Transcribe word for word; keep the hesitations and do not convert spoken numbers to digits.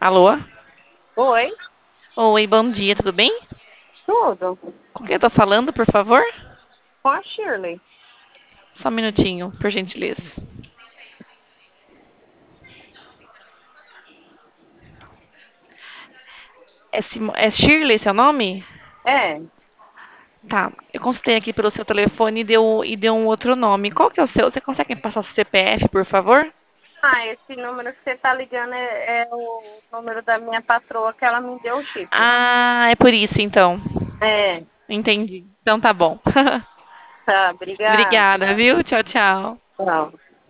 Alô? Oi, Oi, bom dia, tudo bem? tudo. Com quem eu tô falando, por favor? Com a Shirley. Só um minutinho, por gentileza. É, Simo- é Shirley seu nome? É. Tá, eu consultei aqui pelo seu telefone e deu, e deu um outro nome. Qual que é o seu? Você consegue me passar o C P F, por favor? Ah, esse número que você tá ligando é, é o número da minha patroa que ela me deu o chip. Ah, é por isso então. É. Entendi. Então tá bom. Tá, obrigada. Obrigada, viu? Tchau, tchau. Tchau.